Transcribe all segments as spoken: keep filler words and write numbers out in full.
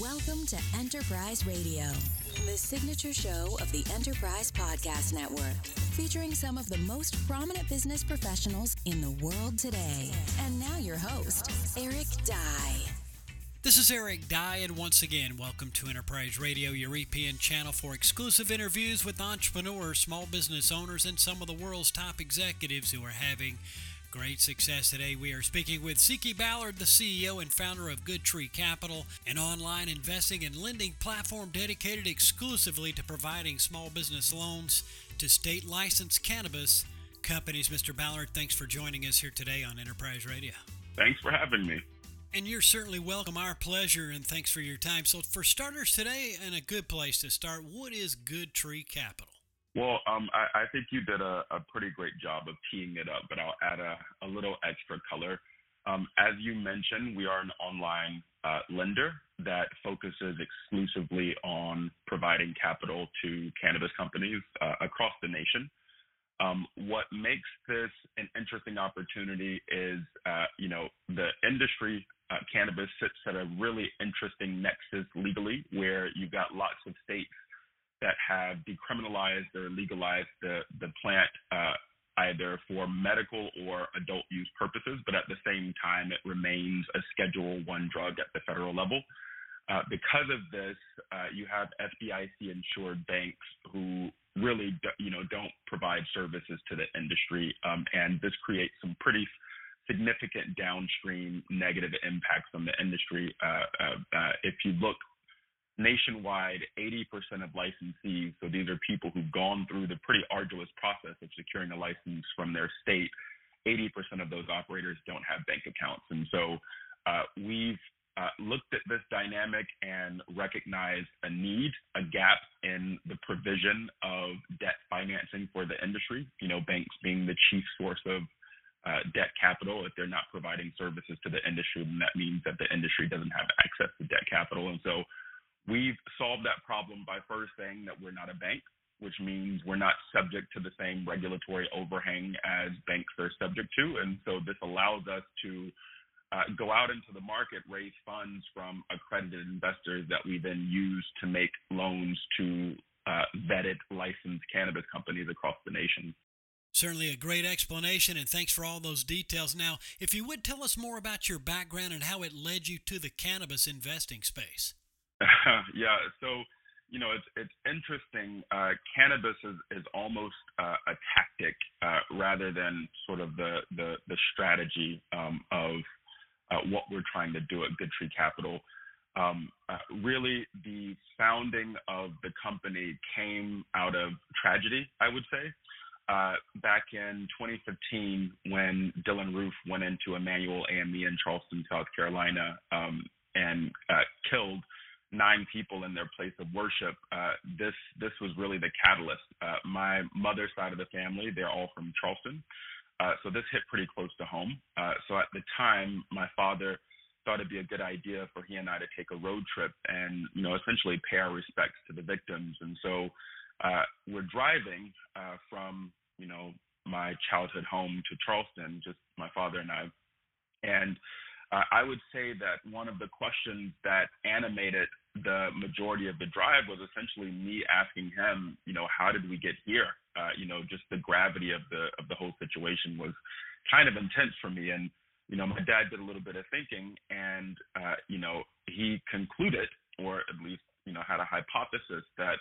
Welcome to Enterprise Radio, the signature show of the Enterprise Podcast Network, featuring some of the most prominent business professionals in the world today. And now your host, Eric Dye. This is Eric Dye, and once again, welcome to Enterprise Radio, your E P N channel for exclusive interviews with entrepreneurs, small business owners, and some of the world's top executives who are having great success. Today we are speaking with Siki Ballard, the C E O and founder of Good Tree Capital, an online investing and lending platform dedicated exclusively to providing small business loans to state-licensed cannabis companies. Mister Ballard, thanks for joining us here today on Enterprise Radio. Thanks for having me. And you're certainly welcome. Our pleasure, and thanks for your time. So for starters today, and a good place to start, what is Good Tree Capital? Well, um, I, I think you did a, a pretty great job of teeing it up, but I'll add a, a little extra color. Um, as you mentioned, we are an online uh, lender that focuses exclusively on providing capital to cannabis companies uh, across the nation. Um, what makes this an interesting opportunity is, uh, you know, the industry, uh, cannabis sits at a really interesting nexus legally, where you've got lots of states that have decriminalized or legalized the, the plant uh, either for medical or adult use purposes, but at the same time, it remains a Schedule One drug at the federal level. Uh, because of this, uh, you have F D I C-insured banks who really, do, you know, don't provide services to the industry, um, and this creates some pretty significant downstream negative impacts on the industry. Uh, uh, uh, if you look nationwide, eighty percent of licensees, so these are people who've gone through the pretty arduous process of securing a license from their state, eighty percent of those operators don't have bank accounts. And so uh, we've uh, looked at this dynamic and recognized a need, a gap in the provision of debt financing for the industry, you know, banks being the chief source of uh, debt capital. If they're not providing services to the industry, then that means that the industry doesn't have access to debt capital. And so we've solved that problem by first saying that we're not a bank, which means we're not subject to the same regulatory overhang as banks are subject to. And so this allows us to uh, go out into the market, raise funds from accredited investors that we then use to make loans to uh, vetted licensed cannabis companies across the nation. Certainly a great explanation, and thanks for all those details. Now, if you would tell us more about your background and how it led you to the cannabis investing space. Yeah, so, you know, it's it's interesting. Uh, cannabis is, is almost uh, a tactic uh, rather than sort of the the, the strategy um, of uh, what we're trying to do at Good Tree Capital. Um, uh, really, the founding of the company came out of tragedy, I would say. Uh, back in twenty fifteen, when Dylann Roof went into Emmanuel A M E in Charleston, South Carolina, um, and uh, killed nine people in their place of worship, uh, this this was really the catalyst. Uh, my mother's side of the family, they're all from Charleston, uh, so this hit pretty close to home. Uh, so at the time, my father thought it'd be a good idea for he and I to take a road trip and, you know, essentially pay our respects to the victims. And so uh, we're driving uh, from, you know, my childhood home to Charleston, just my father and I, and Uh, I would say that one of the questions that animated the majority of the drive was essentially me asking him, you know, how did we get here? Uh, you know, just the gravity of the of the whole situation was kind of intense for me. And, you know, my dad did a little bit of thinking, and, uh, you know, he concluded, or at least, you know, had a hypothesis that,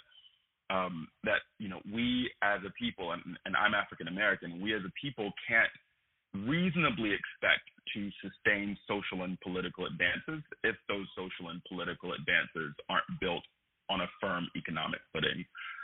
um, that, you know, we as a people, and, and I'm African American, we as a people can't reasonably expect to sustain social and political advances if those social and political advances aren't built on a firm economic footing.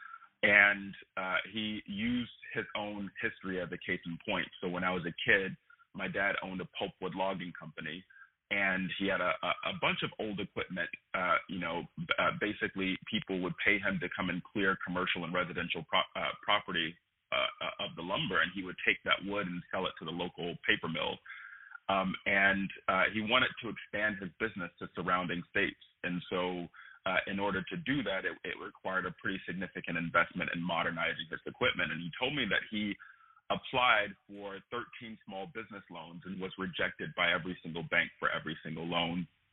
And uh, he used his own history as a case in point. So when I was a kid, my dad owned a pulpwood logging company, and he had a, a, a bunch of old equipment. Uh, you know, uh, basically people would pay him to come and clear commercial and residential pro- uh, property Uh, of the lumber, and he would take that wood and sell it to the local paper mill. Um, and uh, he wanted to expand his business to surrounding states. And so uh, in order to do that, it, it required a pretty significant investment in modernizing his equipment. And he told me that he applied for thirteen small business loans and was rejected by every single bank for every single loan.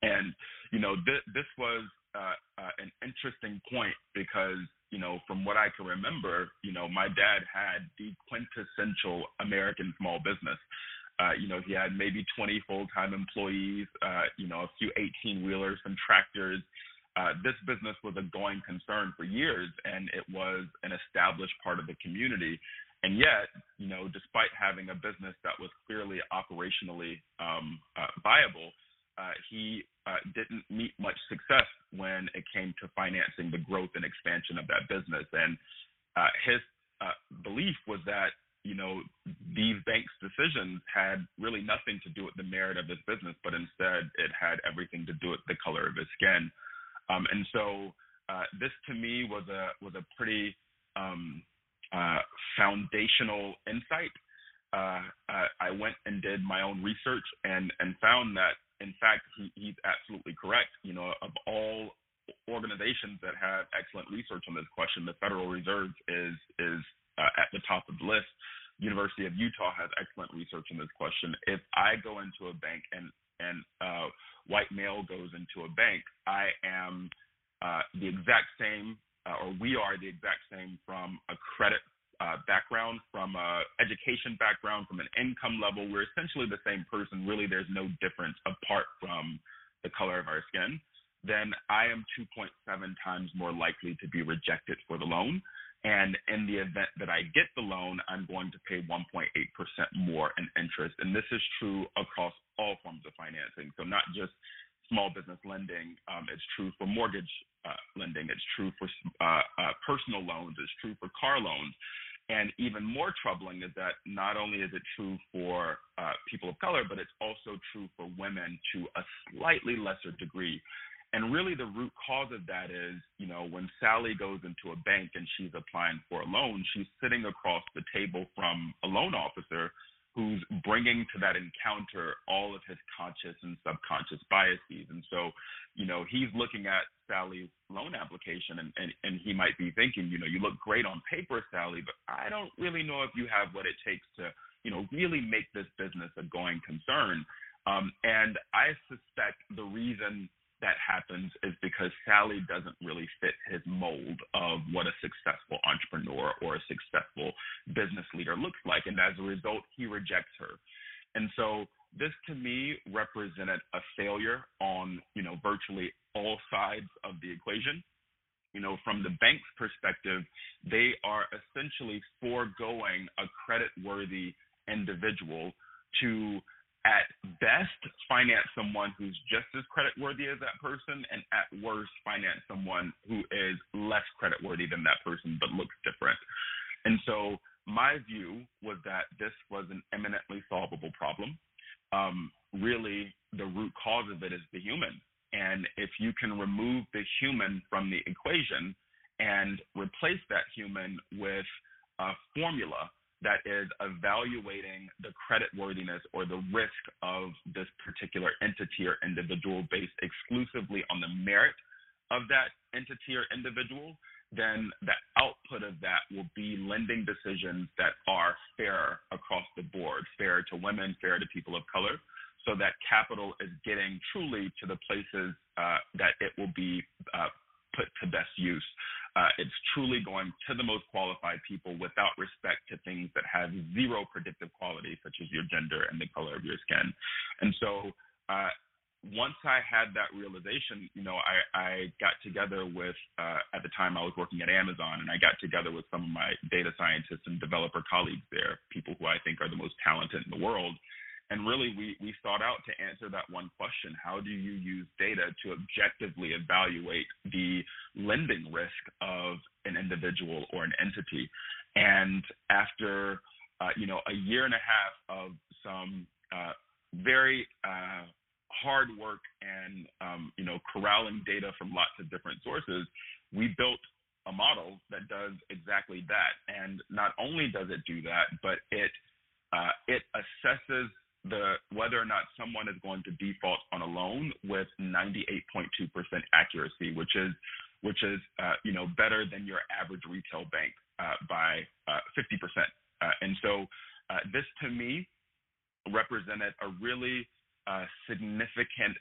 And, you know, th- this was uh, uh, an interesting point because, you know, from what I can remember, you know, my dad had the quintessential American small business. Uh, you know, he had maybe twenty full-time employees, uh, you know, a few eighteen-wheelers, some tractors. Uh, this business was a going concern for years, and it was an established part of the community. And yet, you know, despite having a business that was clearly operationally um, uh, viable, uh, he uh, didn't meet much success when it came to financing the growth and expansion of that business. And uh, his uh, belief was that, you know, these banks' decisions had really nothing to do with the merit of his business, but instead it had everything to do with the color of his skin. Um, and so uh, this to me was a was a pretty um, uh, foundational insight. Uh, uh, I went and did my own research and, and found that, in fact, he, he's absolutely correct. You know, of all organizations that have excellent research on this question, the Federal Reserve is is uh, at the top of the list. University of Utah has excellent research on this question. If I go into a bank and and uh, white male goes into a bank, I am uh, the exact same, uh, or we are the exact same from a credit uh, background, from a education background, from an income level. We're essentially the same person. Really, there's no difference apart from the color of our skin. Then I am two point seven times more likely to be rejected for the loan. And in the event that I get the loan, I'm going to pay one point eight percent more in interest. And this is true across all forms of financing. So not just small business lending. Um, it's true for mortgage uh, lending. It's true for uh, uh, personal loans. It's true for car loans. And even more troubling is that not only is it true for uh, people of color, but it's also true for women to a slightly lesser degree. And really the root cause of that is, you know, when Sally goes into a bank and she's applying for a loan, she's sitting across the table from a loan officer who's bringing to that encounter all of his conscious and subconscious biases. And so, you know, he's looking at Sally's loan application and, and, and he might be thinking, you know, you look great on paper, Sally, but I don't really know if you have what it takes to, you know, really make this business a going concern. Um, and I suspect the reason that happens is because Sally doesn't really fit his mold of what a successful entrepreneur or a successful business leader looks like. And as a result, he rejects her. And so this to me represented a failure on, you know, virtually all sides of the equation. You know, from the bank's perspective, they are essentially foregoing a credit-worthy individual to, at best, finance someone who's just as creditworthy as that person, and at worst, finance someone who is less creditworthy than that person but looks different. And so my view was that this was an eminently solvable problem. Um, really, the root cause of it is the human. And if you can remove the human from the equation and replace that human with a formula that is evaluating the creditworthiness or the risk of this particular entity or individual based exclusively on the merit of that entity or individual, then the output of that will be lending decisions that are fair across the board, fair to women, fair to people of color, so that capital is getting truly to the places uh, that it will be uh, put to best use. Uh, it's truly going to the most qualified people without respect to things that have zero predictive quality, such as your gender and the color of your skin. And so uh, once I had that realization, you know, I, I got together with, uh, at the time I was working at Amazon, and I got together with some of my data scientists and developer colleagues there, people who I think are the most talented in the world. And really, we, we sought out to answer that one question: how do you use data to objectively evaluate the lending risk of an individual or an entity? And after, uh, you know, a year and a half of some uh, very uh, hard work and, um, you know, corralling data from lots of different sources, we built a model that does exactly that. And not only does it do that, but it uh, it assesses the whether or not someone is going to default on a loan with ninety-eight point two percent accuracy, which is which is uh, you know better than your average retail bank uh, by uh, fifty percent. Uh, and so uh, this to me represented a really uh, significant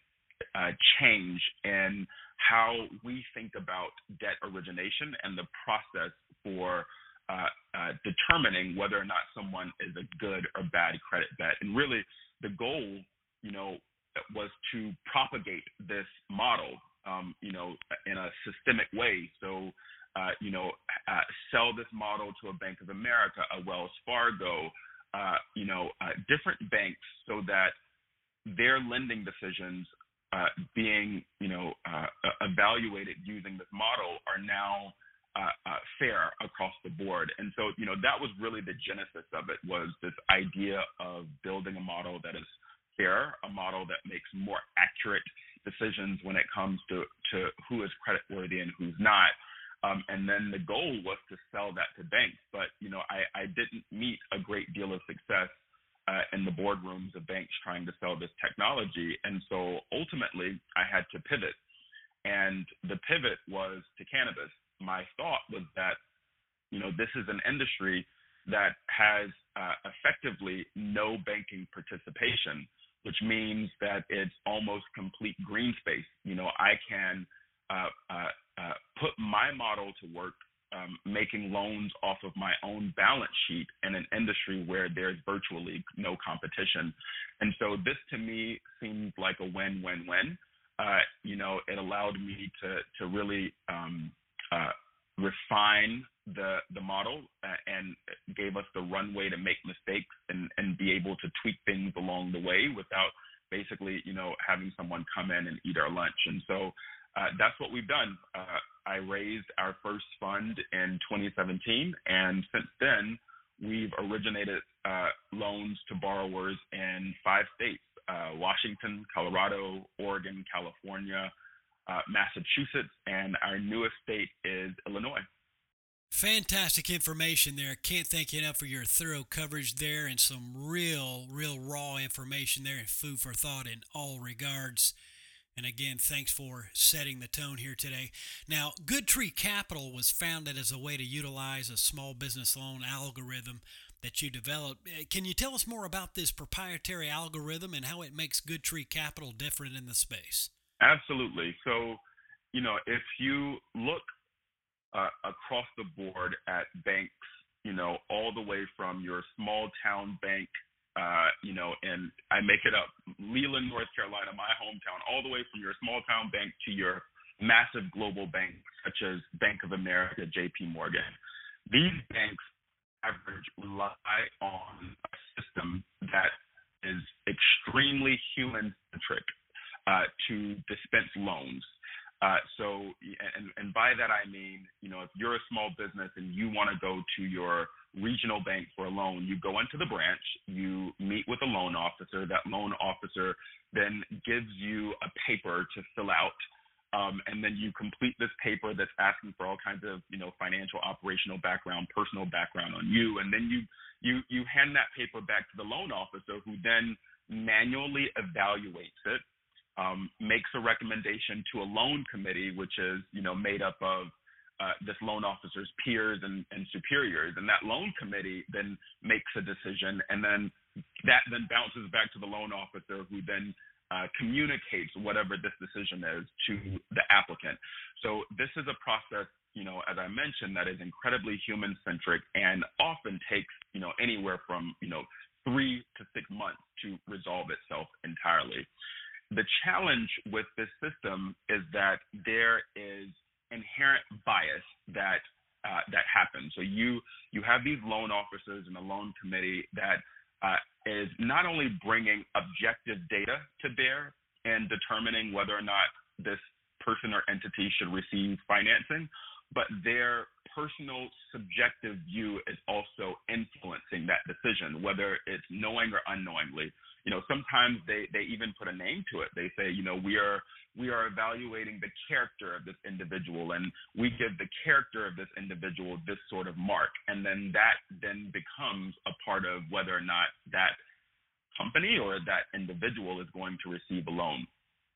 uh, change in how we think about debt origination and the process for uh, uh, determining whether or not someone is a good or bad credit bet. And really, the goal, you know, was to propagate this model, um, you know, in a systemic way. So, uh, you know, uh, sell this model to a Bank of America, a Wells Fargo, uh, you know, uh, different banks, so that their lending decisions uh, being, you know, uh, evaluated using this model are now uh, uh, fair across the board. And so, you know, that was really the genesis of it, was this idea of building a model that is fair, a model that makes more accurate decisions when it comes to, to who is creditworthy and who's not. Um, and then the goal was to sell that to banks. But, you know, I, I didn't meet a great deal of success uh, in the boardrooms of banks trying to sell this technology. And so ultimately I had to pivot. And the pivot was to cannabis. My thought was that, you know, this is an industry that has uh, effectively no banking participation, which means that it's almost complete green space. You know, I can uh, uh, uh, put my model to work, um, making loans off of my own balance sheet in an industry where there's virtually no competition. And so this to me seemed like a win-win-win. Uh, you know, it allowed me to to really um, uh, refine the the model uh, and gave us the runway to make mistakes and, and be able to tweak things along the way without basically, you know, having someone come in and eat our lunch. And so uh, that's what we've done. Uh, I raised our first fund in twenty seventeen, and since then we've originated uh, loans to borrowers in five states: uh, Washington, Colorado, Oregon, California, uh, Massachusetts, and our newest state is Illinois. Fantastic information there. Can't thank you enough for your thorough coverage there, and some real, real raw information there and food for thought in all regards. And again, thanks for setting the tone here today. Now, Good Tree Capital was founded as a way to utilize a small business loan algorithm that you developed. Can you tell us more about this proprietary algorithm and how it makes Good Tree Capital different in the space? Absolutely. So, you know, if you look uh, across the board at banks, you know, all the way from your small town bank, uh, you know, and I make it up, Leland, North Carolina, my hometown, all the way from your small town bank to your massive global banks such as Bank of America, J P Morgan. These banks average rely on a system that is extremely human-centric uh, to dispense loans. Uh, so, and, and by that I mean, you know, if you're a small business and you want to go to your regional bank for a loan, you go into the branch, you meet with a loan officer. That loan officer then gives you a paper to fill out, um, and then you complete this paper that's asking for all kinds of, you know, financial, operational background, personal background on you, and then you you you hand that paper back to the loan officer, who then manually evaluates it. Um, makes a recommendation to a loan committee, which is, you know, made up of uh, this loan officer's peers and, and superiors. And that loan committee then makes a decision, and then that then bounces back to the loan officer, who then uh, communicates whatever this decision is to the applicant. So this is a process, you know, as I mentioned, that is incredibly human-centric and often takes, you know, anywhere from, you know, three to six months to resolve itself entirely. The challenge with this system is that there is inherent bias that uh, that happens. So you you have these loan officers and a loan committee that uh, is not only bringing objective data to bear and determining whether or not this person or entity should receive financing, but their personal subjective view is also influencing that decision, whether it's knowing or unknowingly. You know, sometimes they, they even put a name to it. They say, you know, we are we are evaluating the character of this individual, and we give the character of this individual this sort of mark. And then that then becomes a part of whether or not that company or that individual is going to receive a loan.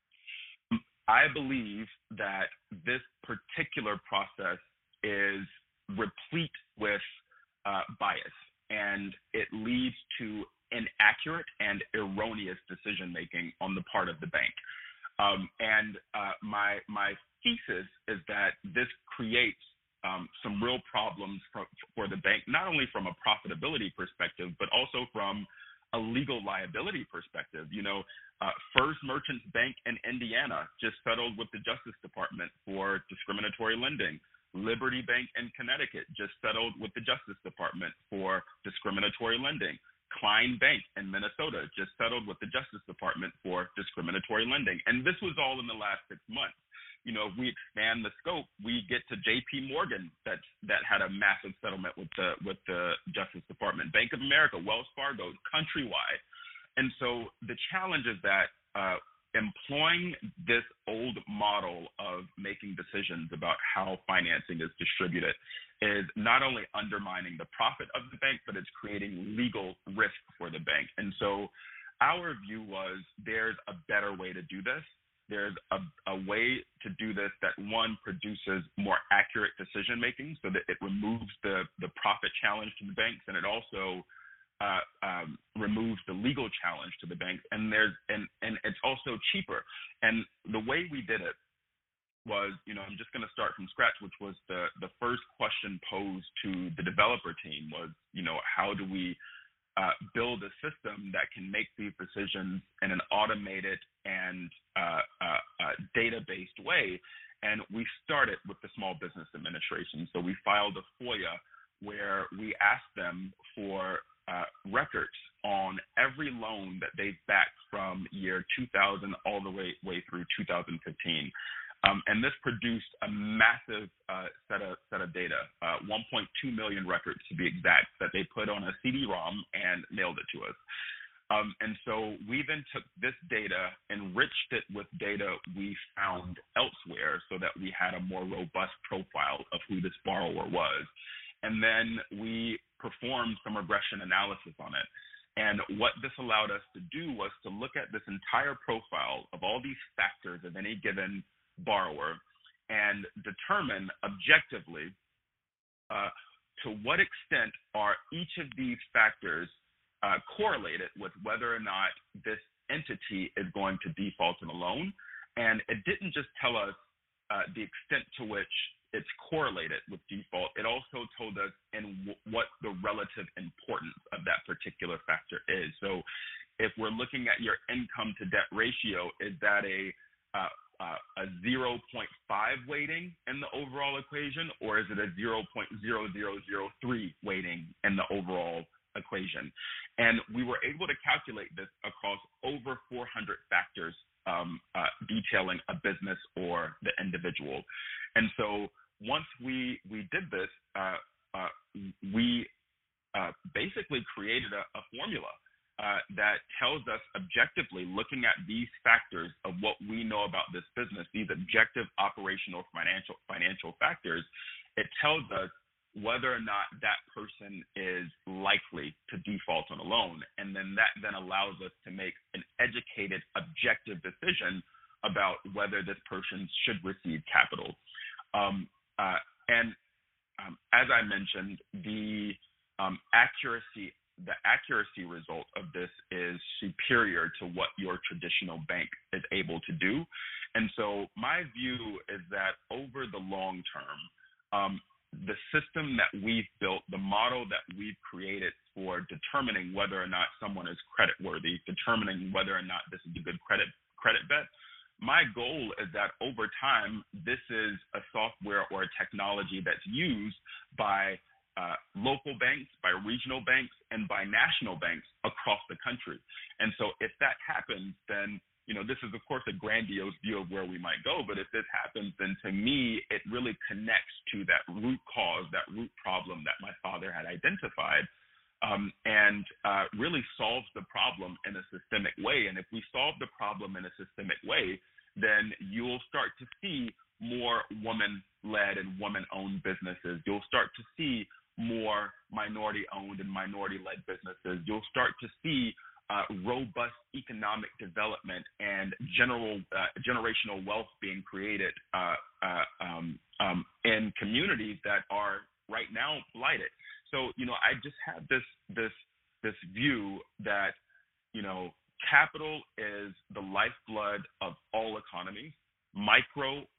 I believe that this particular process is replete with uh, bias, and it leads to inaccurate and erroneous decision-making on the part of the bank. Um, and uh, my my thesis is that this creates um, some real problems for, for the bank, not only from a profitability perspective, but also from a legal liability perspective. You know, uh, First Merchants Bank in Indiana just settled with the Justice Department for discriminatory lending. Liberty Bank in Connecticut just settled with the Justice Department for discriminatory lending. Klein Bank in Minnesota just settled with the Justice Department for discriminatory lending. And this was all in the last six months. You know, if we expand the scope, we get to J P Morgan that that had a massive settlement with the with the Justice Department, Bank of America, Wells Fargo, Countrywide. And so the challenge is that uh, employing this old model of making decisions about how financing is distributed is not only undermining the profit of the bank, but it's creating legal risk for the bank. And so our view was there's a better way to do this. There's a, a way to do this that, one, produces more accurate decision making so that it removes the, the profit challenge to the banks, and it also uh, um, removes the legal challenge to the banks. And there's and, and it's also cheaper. And the way we did it was, you know, I'm just going to start from scratch, which was the, the first question posed to the developer team was, you know, how do we Uh, build a system that can make these decisions in an automated and uh, uh, uh, data-based way. And we started with the Small Business Administration. So we filed a FOIA where we asked them for uh, records on every loan that they've backed from year two thousand all the way, way through two thousand fifteen. Um, and this produced a massive uh, set of set of data, uh, one point two million records to be exact, that they put on a C D ROM and mailed it to us. Um, and so we then took this data, enriched it with data we found elsewhere so that we had a more robust profile of who this borrower was. And then we performed some regression analysis on it. And what this allowed us to do was to look at this entire profile of all these factors of any given borrower and determine objectively uh, to what extent are each of these factors uh, correlated with whether or not this entity is going to default on a loan. And it didn't just tell us uh, the extent to which it's correlated with default. It also told us in w- what the relative importance of that particular factor is. So if we're looking at your income to debt ratio, is that a uh, Uh, a zero point five weighting in the overall equation, or is it a zero point zero zero zero three weighting in the overall equation? And we were able to calculate this across over four hundred factors um, uh, detailing a business or the individual. And so once we, we did this, uh, uh, we uh, basically created a, a formula Uh, that tells us objectively, looking at these factors of what we know about this business, these objective operational financial financial factors, it tells us whether or not that person is likely to default on a loan. And then that then allows us to make an educated, objective decision about whether this person should receive capital. Um, uh, and um, as I mentioned, the um, accuracy the accuracy result of this is superior to what your traditional bank is able to do. And so my view is that over the long term, um, the system that we've built, the model that we've created for determining whether or not someone is creditworthy, determining whether or not this is a good credit credit bet, my goal is that over time, this is a software or a technology that's used by Uh, local banks, by regional banks, and by national banks across the country. And so if that happens, then, you know, this is, of course, a grandiose view of where we might go. But if this happens, then to me, it really connects to that root cause, that root problem that my father had identified, um, and uh, really solves the problem in a systemic way. And if we solve the problem in a systemic way, then you'll start to see more woman-led and woman-owned businesses. You'll start to see more minority-owned and minority-led businesses. You'll start to see uh, robust economic development and general uh, generational wealth being created uh, uh, um, um, in communities that are right now blighted. So, you know, I just have this this this view that, you know, capital is the lifeblood of all economies.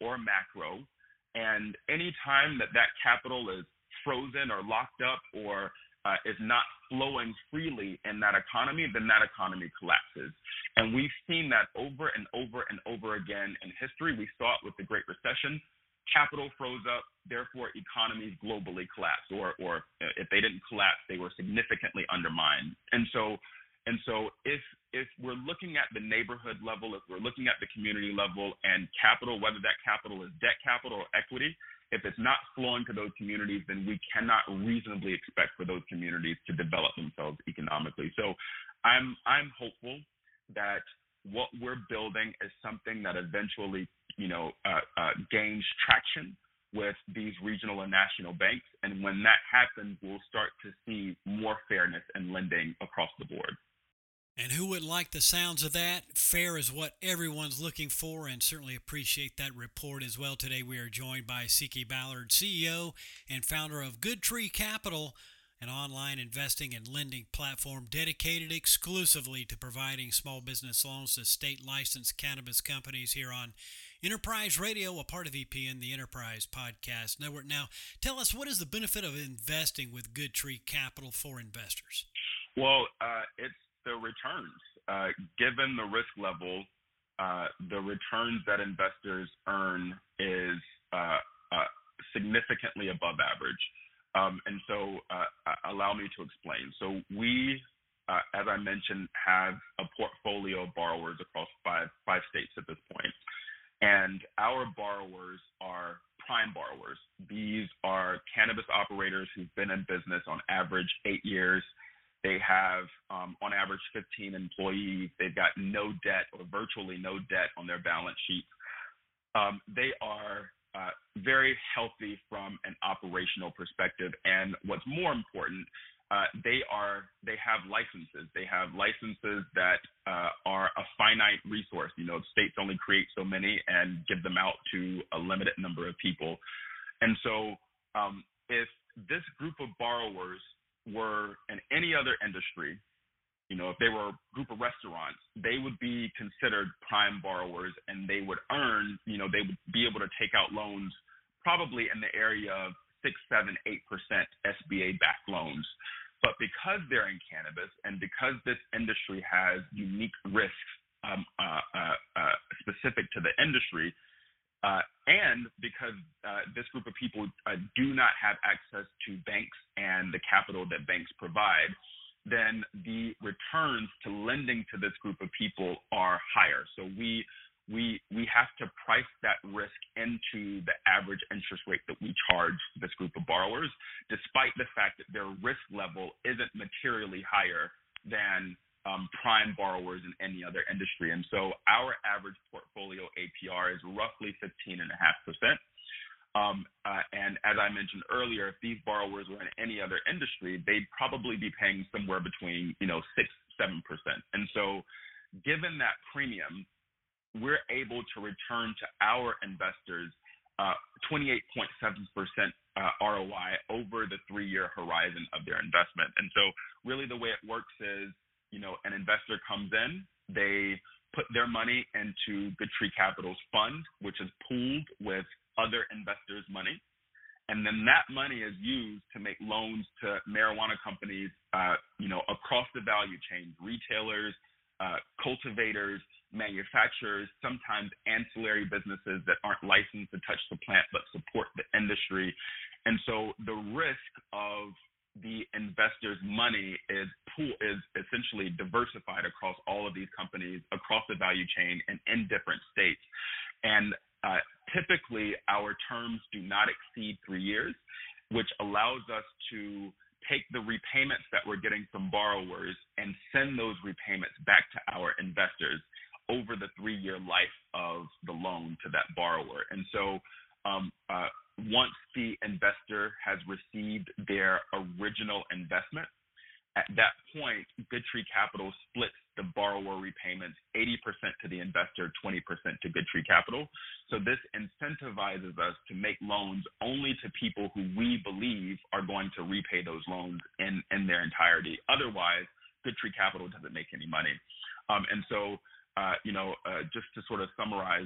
or macro. And any time that that capital is frozen or locked up or uh, is not flowing freely in that economy, then that economy collapses. And we've seen that over and over and over again in history. We saw it with the Great Recession. Capital froze up, therefore economies globally collapsed, or, or if they didn't collapse, they were significantly undermined. And so And so if if we're looking at the neighborhood level, if we're looking at the community level and capital, whether that capital is debt capital or equity, if it's not flowing to those communities, then we cannot reasonably expect for those communities to develop themselves economically. So I'm I'm hopeful that what we're building is something that eventually, you know, uh, uh, gains traction with these regional and national banks. And when that happens, we'll start to see more fairness in lending across the board. And who wouldn't like the sounds of that? Fair is what everyone's looking for, and certainly appreciate that report as well. Today we are joined by C K Ballard, C E O and founder of Good Tree Capital, an online investing and lending platform dedicated exclusively to providing small business loans to state-licensed cannabis companies, here on Enterprise Radio, a part of E P N, the Enterprise Podcast Network. Now, tell us, what is the benefit of investing with Good Tree Capital for investors? Well, uh, it's the returns. Uh, given the risk level, uh, the returns that investors earn is uh, uh, significantly above average. Um, and so uh, allow me to explain. So we, uh, as I mentioned, have a portfolio of borrowers across five, five states at this point. And our borrowers are prime borrowers. These are cannabis operators who've been in business on average eight years. They have, um, on average, fifteen employees. They've got no debt or virtually no debt on their balance sheet. Um, they are uh, very healthy from an operational perspective. And what's more important, uh, they are they have licenses. They have licenses that uh, are a finite resource. You know, states only create so many and give them out to a limited number of people. And so um, if this group of borrowers were in any other industry, you know, if they were a group of restaurants, they would be considered prime borrowers, and they would earn, you know, they would be able to take out loans probably in the area of six, seven, eight percent S B A-backed loans. But because they're in cannabis, and because this industry has unique risks um, uh, uh, uh, specific to the industry, Uh, and because uh, this group of people uh, do not have access to banks and the capital that banks provide, then the returns to lending to this group of people are higher. So we we we have to price that risk into the average interest rate that we charge this group of borrowers, despite the fact that their risk level isn't materially higher than Um, prime borrowers in any other industry. And so our average portfolio A P R is roughly fifteen point five percent. Um, uh, and as I mentioned earlier, if these borrowers were in any other industry, they'd probably be paying somewhere between, you know, six, seven percent. And so given that premium, we're able to return to our investors uh, twenty-eight point seven percent uh, R O I over the three-year horizon of their investment. And so really the way it works is, you know, an investor comes in, they put their money into Good Tree Capital's fund, which is pooled with other investors' money. And then that money is used to make loans to marijuana companies, uh, you know, across the value chain, retailers, uh, cultivators, manufacturers, sometimes ancillary businesses that aren't licensed to touch the plant but support the industry. And so the risk of the investor's money is pool is essentially diversified across all of these companies, across the value chain, and in different states. And uh, typically, our terms do not exceed three years, which allows us to take the repayments that we're getting from borrowers and send those repayments back to our investors over the three-year life of the loan to that borrower. And so um, uh, once the investor has received their original investment, at that point, Good Tree Capital splits the borrower repayments eighty percent to the investor, twenty percent to Good Tree Capital. So this incentivizes us to make loans only to people who we believe are going to repay those loans in, in their entirety. Otherwise, Good Tree Capital doesn't make any money. Um, and so, uh, you know, uh, just to sort of summarize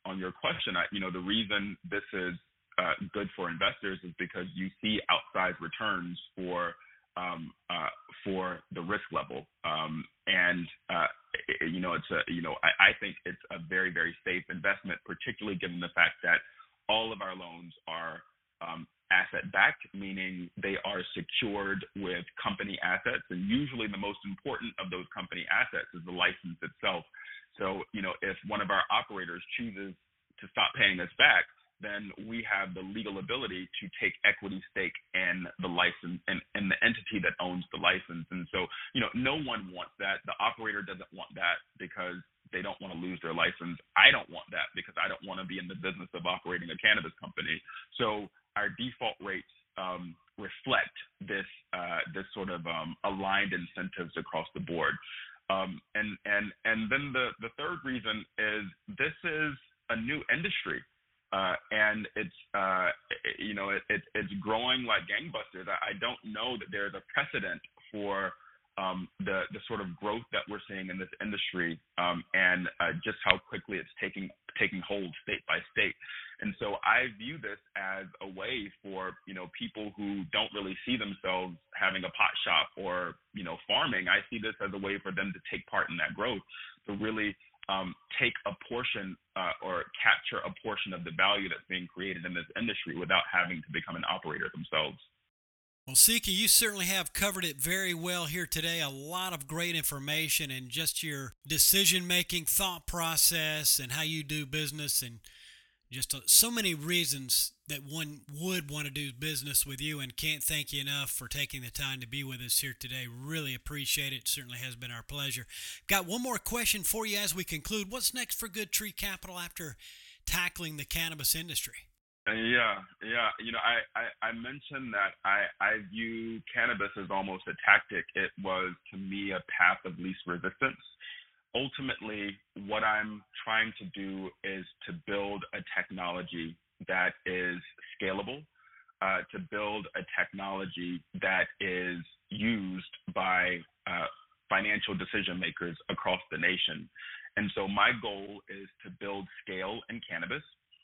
on your question, I, you know, the reason this is uh, good for investors is because you see outsized returns for um, uh, for the risk level, um, and uh, it, you know, it's a you know, I, I think it's a very very safe investment, particularly given the fact that all of our loans are um, asset-backed, meaning they are secured with company assets, and usually the most important of those company assets is the license itself. So, you know, if one of our operators chooses to stop paying us back, then we have the legal ability to take equity stake in the license and, and the entity that owns the license. And so, you know, no one wants that. The operator doesn't want that because they don't want to lose their license. I don't want that because I don't want to be in the business of operating a cannabis company. So our default rates um, reflect this uh, this sort of um, aligned incentives across the board. Um, and and and then the the third reason is this is a new industry, uh, and it's uh, you know it, it it's growing like gangbusters. I, I don't know that there's a precedent for um, the the sort of growth that we're seeing in this industry, um, and uh, just how quickly it's taking taking hold state by state. And so I view this as a way for, you know, people who don't really see themselves having a pot shop or, you know, farming. I see this as a way for them to take part in that growth, to really um, take a portion uh, or capture a portion of the value that's being created in this industry without having to become an operator themselves. Well, Siki, you certainly have covered it very well here today. A lot of great information and just your decision-making thought process and how you do business, and just so many reasons that one would want to do business with you, and can't thank you enough for taking the time to be with us here today. Really appreciate it. Certainly has been our pleasure. Got one more question for you as we conclude. What's next for Good Tree Capital after tackling the cannabis industry? Uh, yeah, yeah. You know, I, I, I mentioned that I, I view cannabis as almost a tactic. It was, to me, a path of least resistance. Ultimately, what I'm trying to do is to build a technology that is scalable, uh, to build a technology that is used by uh, financial decision makers across the nation. And so my goal is to build scale in cannabis.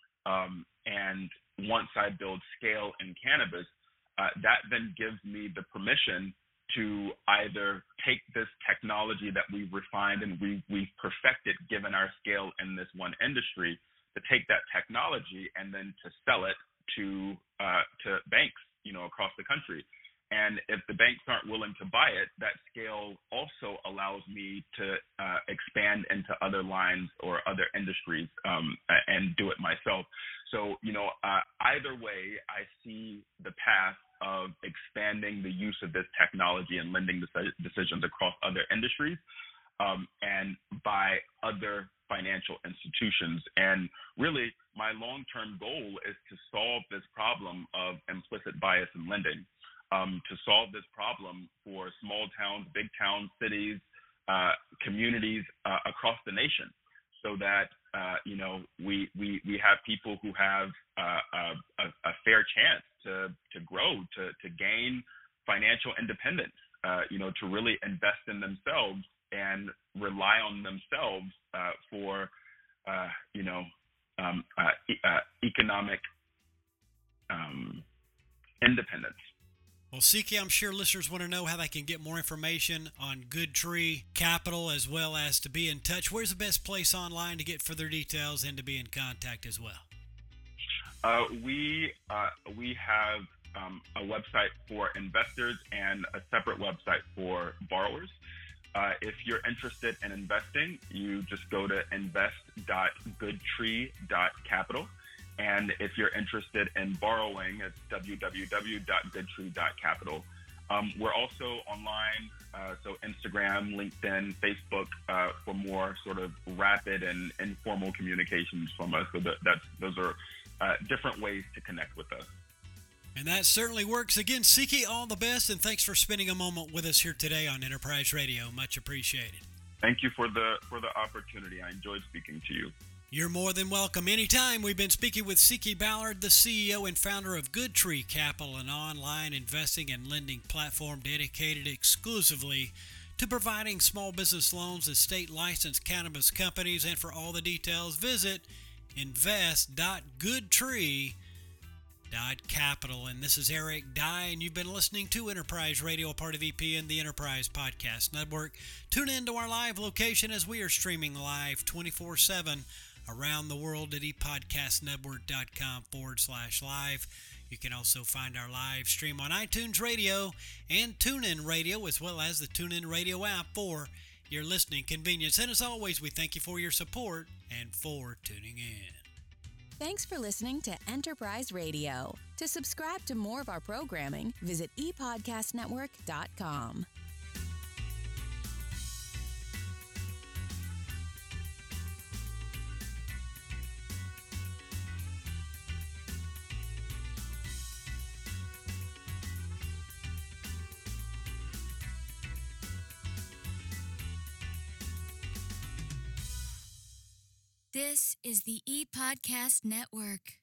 Um, and once I build scale in cannabis, uh, that then gives me the permission to either take this technology that we've refined and we, we've perfected, given our scale in this one industry, to take that technology and then to sell it to uh, to banks, you know, across the country. And if the banks aren't willing to buy it, that scale also allows me to uh, expand into other lines or other industries um, and do it myself. So, you know, uh, either way, I see the path of expanding the use of this technology and lending decisions across other industries um, and by other financial institutions. And really, my long-term goal is to solve this problem of implicit bias in lending. Um, to solve this problem for small towns, big towns, cities, uh, communities uh, across the nation, so that uh, you know we, we we have people who have uh, a, a fair chance to to grow, to to gain financial independence, uh, you know, to really invest in themselves and rely on themselves uh, for uh, you know um, uh, e- uh, economic um, independence. Well, Siki, I'm sure listeners want to know how they can get more information on Good Tree Capital, as well as to be in touch. Where's the best place online to get further details and to be in contact as well? Uh, we uh, we have um, a website for investors and a separate website for borrowers. Uh, if you're interested in investing, you just go to invest dot good tree dot capital. And if you're interested in borrowing, it's w w w dot good tree dot capital. Um, we're also online, uh, so Instagram, LinkedIn, Facebook, uh, for more sort of rapid and informal communications from us. So that, that's, those are uh, different ways to connect with us. And that certainly works. Again, Siki, all the best, and thanks for spending a moment with us here today on Enterprise Radio. Much appreciated. Thank you for the for the opportunity. I enjoyed speaking to you. You're more than welcome anytime. We've been speaking with Siki Ballard, the C E O and founder of Good Tree Capital, an online investing and lending platform dedicated exclusively to providing small business loans to state-licensed cannabis companies. And for all the details, visit invest dot goodtree dot capital. And this is Eric Dye, and you've been listening to Enterprise Radio, a part of E P N, the Enterprise Podcast Network. Tune in to our live location as we are streaming live twenty-four seven around the world at epodcastnetwork.com forward slash live. You can also find our live stream on iTunes Radio and TuneIn Radio, as well as the TuneIn Radio app for your listening convenience. And as always, we thank you for your support and for tuning in. Thanks for listening to Enterprise Radio. To subscribe to more of our programming, visit e podcast network dot com. This is the ePodcast Network.